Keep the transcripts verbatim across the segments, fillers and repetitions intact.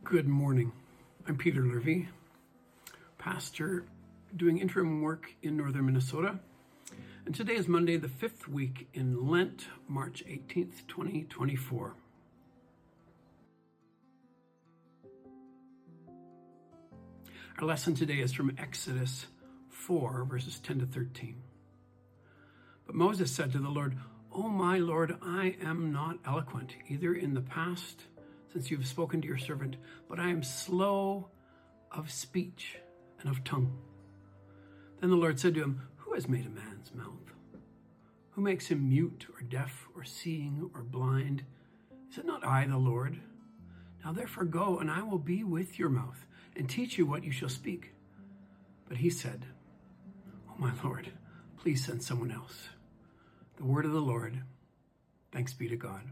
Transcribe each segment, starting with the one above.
Good morning. I'm Peter Lurvy, pastor doing interim work in northern Minnesota. And today is Monday, the fifth week in Lent, March eighteenth, twenty twenty-four. Our lesson today is from Exodus four, verses ten to thirteen. But Moses said to the Lord, "O my Lord, I am not eloquent, either in the past, since you have spoken to your servant, but I am slow of speech and of tongue." Then the Lord said to him, "Who has made a man's mouth? Who makes him mute or deaf or seeing or blind? Is it not I, the Lord? Now therefore go, and I will be with your mouth and teach you what you shall speak." But he said, "Oh my Lord, please send someone else." The word of the Lord. Thanks be to God.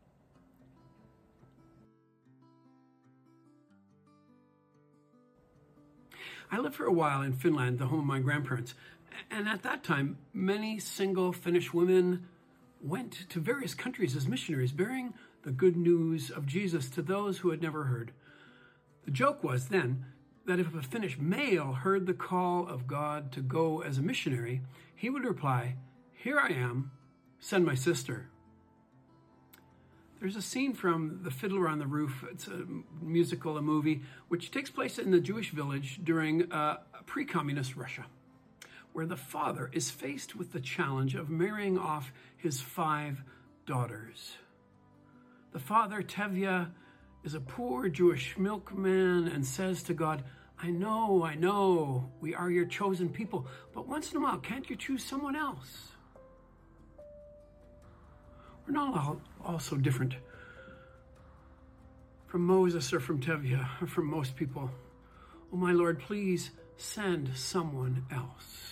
I lived for a while in Finland, the home of my grandparents. And at that time, many single Finnish women went to various countries as missionaries, bearing the good news of Jesus to those who had never heard. The joke was then that if a Finnish male heard the call of God to go as a missionary, he would reply, "Here I am, send my sister." There's a scene from The Fiddler on the Roof. It's a musical, a movie, which takes place in the Jewish village during uh, pre-communist Russia, where the father is faced with the challenge of marrying off his five daughters. The father, Tevye, is a poor Jewish milkman and says to God, I know, I know, we are your chosen people, but once in a while, can't you choose someone else?" We're not all, all so different from Moses or from Tevye or from most people. "Oh, my Lord, please send someone else."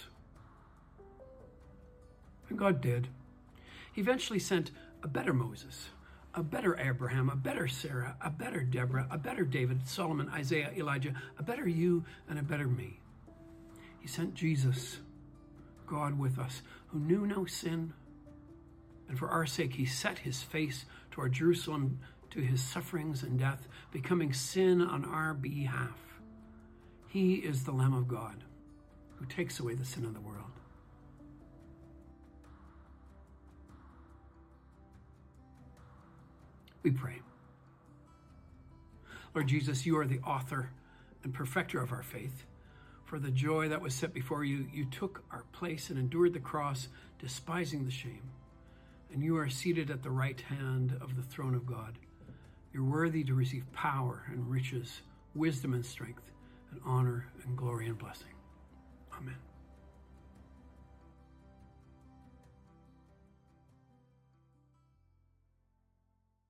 And God did. He eventually sent a better Moses, a better Abraham, a better Sarah, a better Deborah, a better David, Solomon, Isaiah, Elijah, a better you, and a better me. He sent Jesus, God with us, who knew no sin. And for our sake, he set his face toward Jerusalem to his sufferings and death, becoming sin on our behalf. He is the Lamb of God who takes away the sin of the world. We pray. Lord Jesus, you are the author and perfecter of our faith. For the joy that was set before you, you took our place and endured the cross, despising the shame. And you are seated at the right hand of the throne of God. You're worthy to receive power and riches, wisdom and strength, and honor and glory and blessing. Amen.